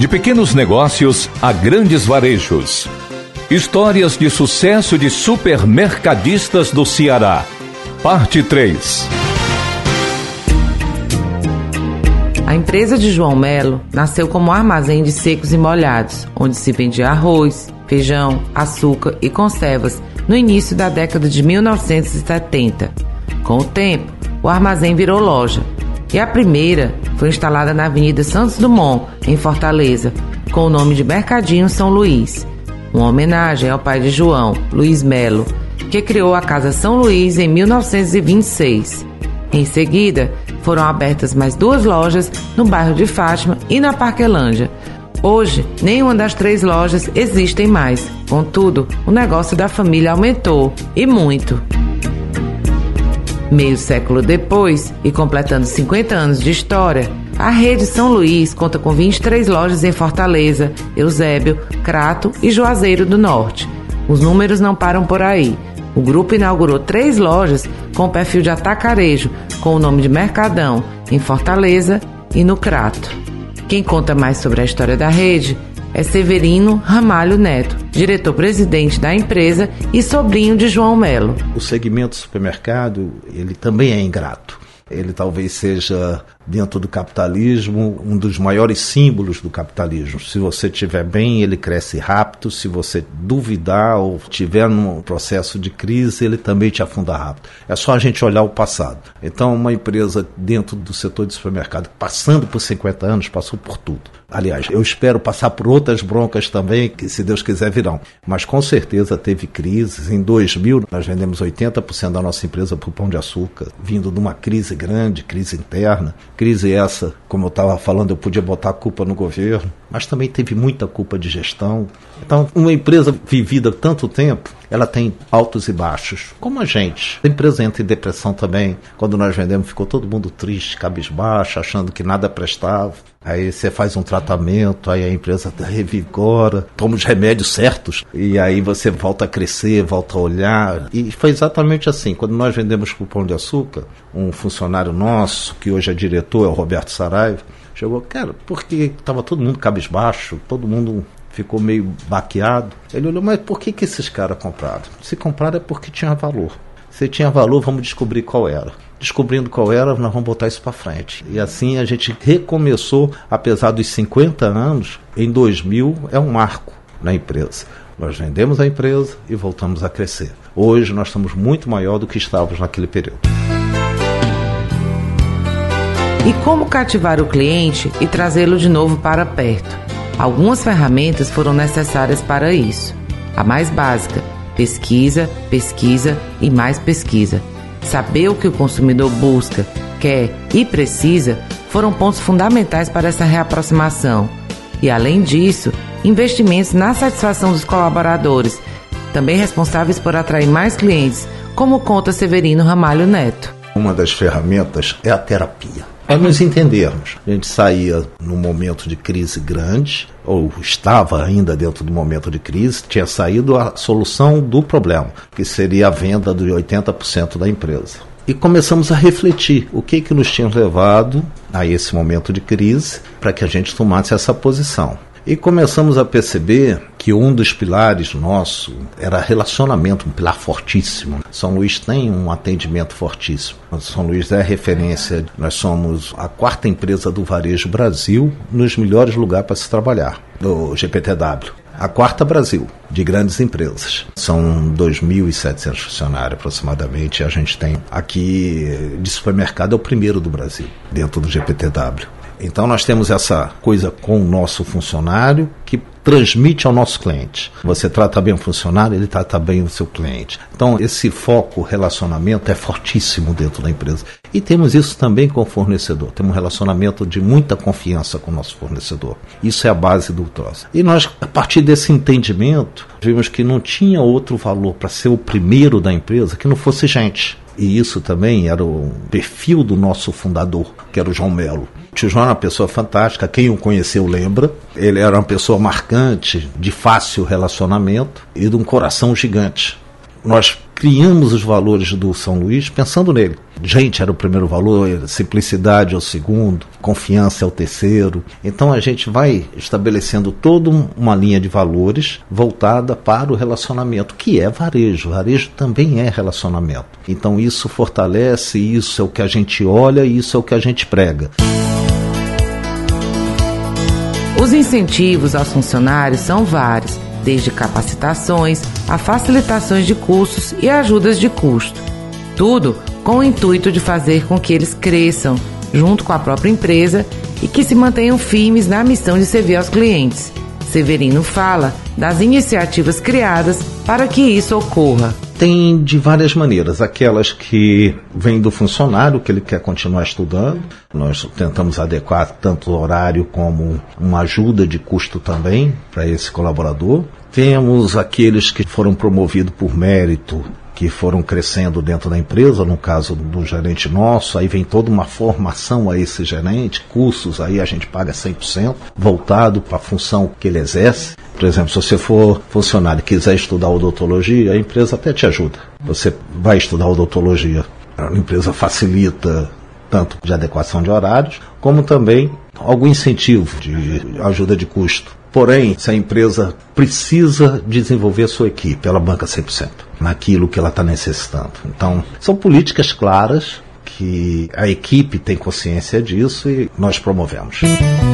De pequenos negócios a grandes varejos. Histórias de sucesso de supermercadistas do Ceará. Parte 3. A empresa de João Melo nasceu como um armazém de secos e molhados, onde se vendia arroz, feijão, açúcar e conservas no início da década de 1970. Com o tempo, o armazém virou loja, e a primeira foi instalada na Avenida Santos Dumont, em Fortaleza, com o nome de Mercadinho São Luís, uma homenagem ao pai de João, Luiz Melo, que criou a Casa São Luís em 1926. Em seguida, foram abertas mais 2 lojas no bairro de Fátima e na Parquelândia. Hoje, nenhuma das 3 lojas existem mais. Contudo, o negócio da família aumentou, e muito. Meio século depois, e completando 50 anos de história, a rede São Luís conta com 23 lojas em Fortaleza, Eusébio, Crato e Juazeiro do Norte. Os números não param por aí. O grupo inaugurou 3 lojas com perfil de atacarejo, com o nome de Mercadão, em Fortaleza e no Crato. Quem conta mais sobre a história da rede é Severino Ramalho Neto, diretor-presidente da empresa e sobrinho de João Melo. O segmento supermercado, ele também é ingrato. Ele talvez seja, dentro do capitalismo, um dos maiores símbolos do capitalismo. Se você estiver bem, ele cresce rápido. Se você duvidar ou estiver num processo de crise, ele também te afunda rápido. É só a gente olhar o passado. Então, uma empresa dentro do setor de supermercado, passando por 50 anos, passou por tudo. Aliás, eu espero passar por outras broncas também, que se Deus quiser virão. Mas com certeza teve crises. Em 2000, nós vendemos 80% da nossa empresa para o Pão de Açúcar, vindo de uma crise grande, crise interna. Crise essa, como eu estava falando, eu podia botar a culpa no governo, mas também teve muita culpa de gestão. Então, uma empresa vivida tanto tempo, ela tem altos e baixos, como a gente. A empresa entra em depressão também. Quando nós vendemos, ficou todo mundo triste, cabisbaixo, achando que nada prestava. Aí você faz um tratamento, aí a empresa revigora, toma os remédios certos, e aí você volta a crescer, volta a olhar. E foi exatamente assim. Quando nós vendemos para o Pão de Açúcar, um funcionário nosso, que hoje é diretor, é o Roberto Saraiva, chegou, cara, porque estava todo mundo cabisbaixo, todo mundo ficou meio baqueado. Ele olhou, mas por que esses caras compraram? Se compraram é porque tinha valor. Se tinha valor, vamos descobrir qual era. Descobrindo qual era, nós vamos botar isso para frente. E assim a gente recomeçou, apesar dos 50 anos, em 2000 é um marco na empresa. Nós vendemos a empresa e voltamos a crescer. Hoje nós estamos muito maior do que estávamos naquele período. E como cativar o cliente e trazê-lo de novo para perto? Algumas ferramentas foram necessárias para isso. A mais básica, pesquisa, pesquisa e mais pesquisa. Saber o que o consumidor busca, quer e precisa foram pontos fundamentais para essa reaproximação. E, além disso, investimentos na satisfação dos colaboradores, também responsáveis por atrair mais clientes, como conta Severino Ramalho Neto. Uma das ferramentas é a terapia. Para nos entendermos, a gente saía num momento de crise grande, ou estava ainda dentro do momento de crise, tinha saído a solução do problema, que seria a venda de 80% da empresa. E começamos a refletir o que nos tinha levado a esse momento de crise para que a gente tomasse essa posição. E começamos a perceber que um dos pilares nosso era relacionamento, um pilar fortíssimo. São Luís tem um atendimento fortíssimo. São Luís é referência, nós somos a 4ª empresa do varejo Brasil nos melhores lugares para se trabalhar, do GPTW. A 4ª Brasil, de grandes empresas. São 2.700 funcionários aproximadamente. A gente tem aqui de supermercado, é o primeiro do Brasil, dentro do GPTW. Então nós temos essa coisa com o nosso funcionário que transmite ao nosso cliente. Você trata bem o funcionário, ele trata bem o seu cliente. Então esse foco, relacionamento é fortíssimo dentro da empresa. E temos isso também com o fornecedor. Temos um relacionamento de muita confiança com o nosso fornecedor. Isso é a base do troço. E nós, a partir desse entendimento, vimos que não tinha outro valor para ser o primeiro da empresa que não fosse gente. E isso também era o perfil do nosso fundador, que era o João Melo. O tio João era uma pessoa fantástica, quem o conheceu lembra. Ele era uma pessoa marcante, de fácil relacionamento e de um coração gigante. Nós criamos os valores do São Luís pensando nele. Gente era o primeiro valor, simplicidade é o segundo, confiança é o terceiro. Então a gente vai estabelecendo toda uma linha de valores voltada para o relacionamento, que é varejo. Varejo também é relacionamento. Então isso fortalece, isso é o que a gente olha e isso é o que a gente prega. Os incentivos aos funcionários são vários, desde capacitações a facilitações de cursos e ajudas de custo. Tudo com o intuito de fazer com que eles cresçam junto com a própria empresa e que se mantenham firmes na missão de servir aos clientes. Severino fala das iniciativas criadas para que isso ocorra. Tem de várias maneiras, aquelas que vêm do funcionário, que ele quer continuar estudando. Nós tentamos adequar tanto o horário como uma ajuda de custo também para esse colaborador. Temos aqueles que foram promovidos por mérito, que foram crescendo dentro da empresa, no caso do gerente nosso, aí vem toda uma formação a esse gerente, cursos, aí a gente paga 100%, voltado para a função que ele exerce. Por exemplo, se você for funcionário e quiser estudar odontologia, a empresa até te ajuda. Você vai estudar odontologia, a empresa facilita tanto de adequação de horários, como também algum incentivo de ajuda de custo. Porém, se a empresa precisa desenvolver a sua equipe, ela banca 100% naquilo que ela está necessitando. Então, são políticas claras que a equipe tem consciência disso e nós promovemos.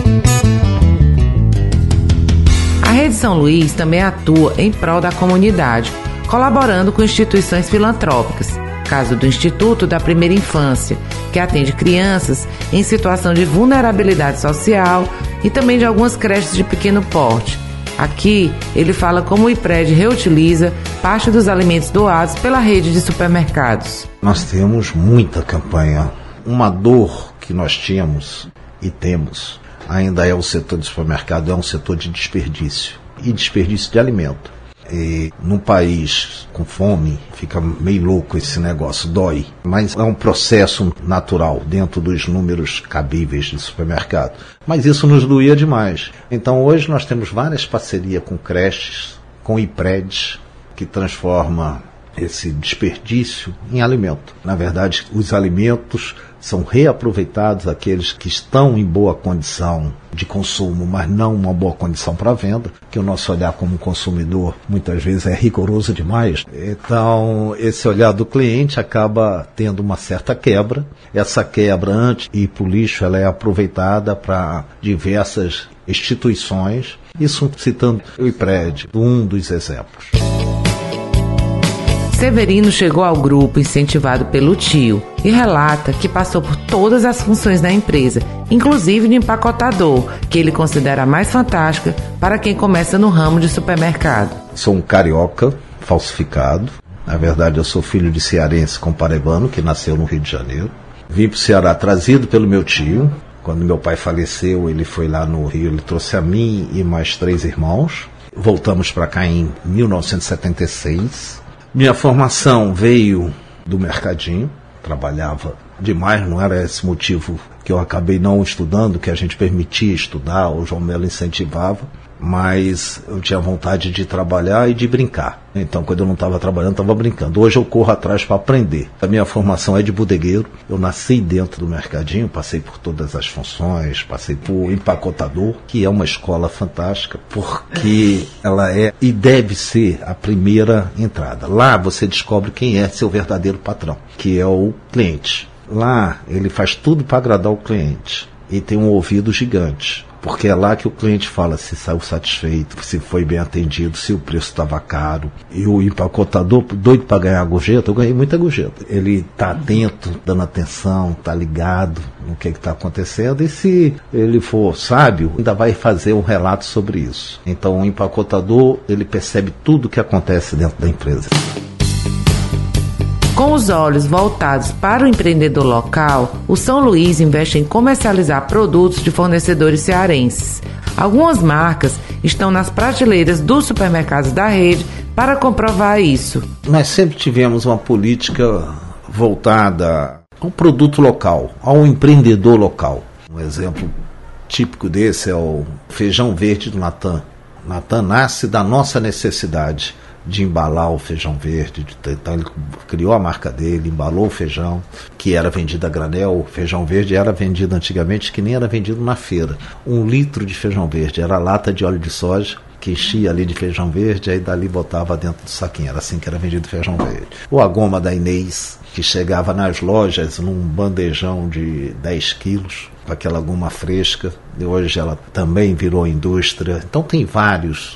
A Rede São Luís também atua em prol da comunidade, colaborando com instituições filantrópicas. Caso do Instituto da Primeira Infância, que atende crianças em situação de vulnerabilidade social e também de algumas creches de pequeno porte. Aqui, ele fala como o IPRED reutiliza parte dos alimentos doados pela rede de supermercados. Nós temos muita campanha. Uma dor que nós tínhamos e temos ainda é o setor de supermercado, é um setor de desperdício e desperdício de alimento. E num país com fome, fica meio louco esse negócio, dói. Mas é um processo natural dentro dos números cabíveis de supermercado. Mas isso nos doía demais. Então hoje nós temos várias parcerias com creches, com IPREDs, que transforma esse desperdício em alimento. Na verdade, os alimentos são reaproveitados, aqueles que estão em boa condição de consumo, mas não uma boa condição para venda, que o nosso olhar como consumidor muitas vezes é rigoroso demais. Então, esse olhar do cliente acaba tendo uma certa quebra. Essa quebra, antes de ir para o lixo, ela é aproveitada para diversas instituições. Isso citando o IPRED, um dos exemplos. Severino chegou ao grupo incentivado pelo tio e relata que passou por todas as funções da empresa, inclusive de empacotador, que ele considera a mais fantástica para quem começa no ramo de supermercado. Sou um carioca falsificado. Na verdade, eu sou filho de cearense com paraibano, que nasceu no Rio de Janeiro. Vim para o Ceará trazido pelo meu tio. Quando meu pai faleceu, ele foi lá no Rio, ele trouxe a mim e mais 3 irmãos. Voltamos para cá em 1976. Minha formação veio do mercadinho, trabalhava demais, não era esse motivo que eu acabei não estudando, que a gente permitia estudar, o João Melo incentivava, mas eu tinha vontade de trabalhar e de brincar. Então, quando eu não estava trabalhando, estava brincando. Hoje eu corro atrás para aprender. A minha formação é de bodegueiro, eu nasci dentro do mercadinho, passei por todas as funções, passei por empacotador, que é uma escola fantástica, porque ela é e deve ser a primeira entrada. Lá você descobre quem é seu verdadeiro patrão, que é o cliente. Lá ele faz tudo para agradar o cliente e tem um ouvido gigante. Porque é lá que o cliente fala se saiu satisfeito, se foi bem atendido, se o preço estava caro. E o empacotador, doido para ganhar a gorjeta, eu ganhei muita gorjeta. Ele está atento, dando atenção, está ligado no que está acontecendo. E se ele for sábio, ainda vai fazer um relato sobre isso. Então o empacotador, ele percebe tudo o que acontece dentro da empresa. Com os olhos voltados para o empreendedor local, o São Luís investe em comercializar produtos de fornecedores cearenses. Algumas marcas estão nas prateleiras dos supermercados da rede para comprovar isso. Nós sempre tivemos uma política voltada ao produto local, ao empreendedor local. Um exemplo típico desse é o feijão verde do Natan. Natan nasce da nossa necessidade de embalar o feijão verde. Então ele criou a marca dele, embalou o feijão, que era vendido a granel. O feijão verde era vendido antigamente, que nem era vendido na feira. 1 litro de feijão verde era lata de óleo de soja, que enchia ali de feijão verde, aí dali botava dentro do saquinho. Era assim que era vendido feijão verde. Ou a goma da Inês, que chegava nas lojas num bandejão de 10 quilos, com aquela goma fresca, e hoje ela também virou indústria. Então tem vários.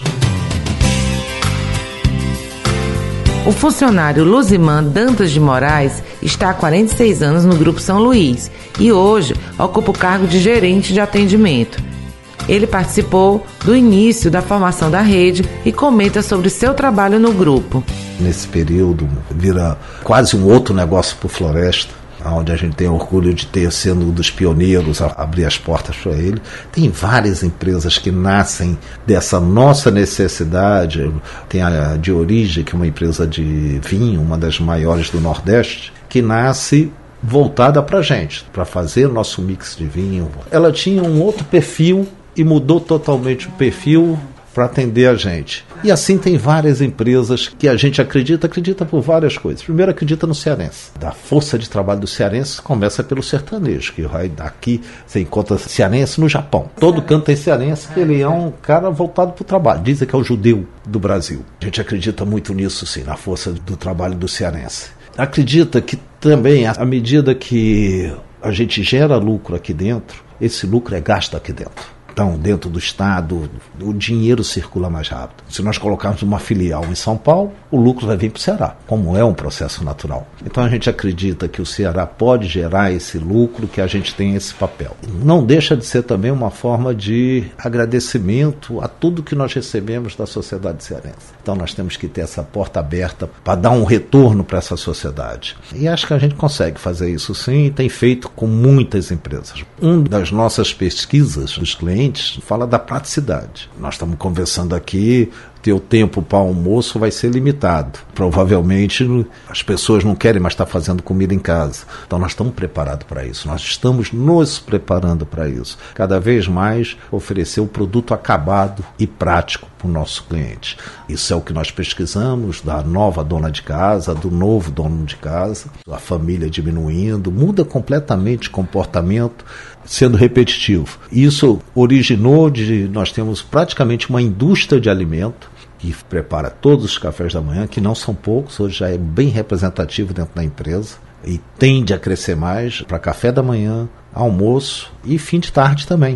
O funcionário Luziman Dantas de Moraes está há 46 anos no Grupo São Luís e hoje ocupa o cargo de gerente de atendimento. Ele participou do início da formação da rede e comenta sobre seu trabalho no grupo. Nesse período, vira quase um outro negócio para o Floresta, onde a gente tem orgulho de ter sido um dos pioneiros a abrir as portas para ele. Tem várias empresas que nascem dessa nossa necessidade. Tem a de Origem, que é uma empresa de vinho, uma das maiores do Nordeste, que nasce voltada para a gente, para fazer o nosso mix de vinho. Ela tinha um outro perfil e mudou totalmente o perfil para atender a gente. E assim tem várias empresas que a gente acredita por várias coisas. Primeiro, acredita no cearense. Da força de trabalho do cearense começa pelo sertanejo, que vai daqui, você encontra cearense no Japão. Todo canto tem cearense, que ele é um cara voltado para o trabalho. Dizem que é o judeu do Brasil. A gente acredita muito nisso, sim, na força do trabalho do cearense. Acredita que também, à medida que a gente gera lucro aqui dentro, esse lucro é gasto aqui dentro. Então, dentro do Estado, o dinheiro circula mais rápido. Se nós colocarmos uma filial em São Paulo, o lucro vai vir para o Ceará, como é um processo natural. Então, a gente acredita que o Ceará pode gerar esse lucro, que a gente tem esse papel. Não deixa de ser também uma forma de agradecimento a tudo que nós recebemos da sociedade cearense. Então, nós temos que ter essa porta aberta para dar um retorno para essa sociedade. E acho que a gente consegue fazer isso sim, e tem feito com muitas empresas. Uma das nossas pesquisas dos clientes fala da praticidade. Nós estamos conversando aqui, teu tempo para almoço vai ser limitado. Provavelmente as pessoas não querem mais estar fazendo comida em casa. Então nós estamos preparados para isso. Nós estamos nos preparando para isso. Cada vez mais oferecer o produto acabado e prático para o nosso cliente. Isso é o que nós pesquisamos da nova dona de casa, do novo dono de casa, a família diminuindo, muda completamente o comportamento, sendo repetitivo. Isso originou de nós temos praticamente uma indústria de alimento que prepara todos os cafés da manhã, que não são poucos, hoje já é bem representativo dentro da empresa e tende a crescer mais para café da manhã, almoço e fim de tarde também.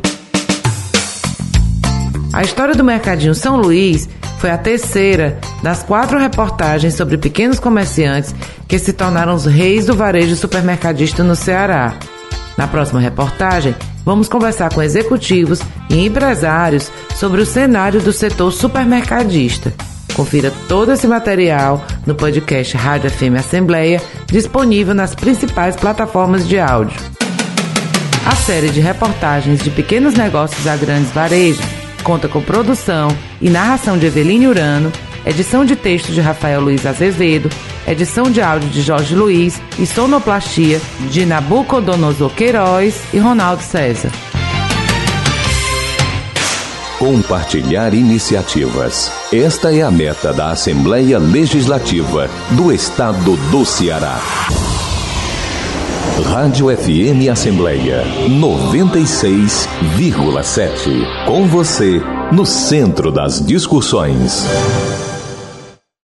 A história do Mercadinho São Luís foi a terceira das 4 reportagens sobre pequenos comerciantes que se tornaram os reis do varejo supermercadista no Ceará. Na próxima reportagem, vamos conversar com executivos e empresários sobre o cenário do setor supermercadista. Confira todo esse material no podcast Rádio FM Assembleia, disponível nas principais plataformas de áudio. A série de reportagens de pequenos negócios a grandes varejos conta com produção e narração de Eveline Urano, edição de texto de Rafael Luiz Azevedo, edição de áudio de Jorge Luiz e sonoplastia de Nabucodonosor Queiroz e Ronaldo César. Compartilhar iniciativas. Esta é a meta da Assembleia Legislativa do Estado do Ceará. Rádio FM Assembleia 96,7. Com você, no centro das discussões.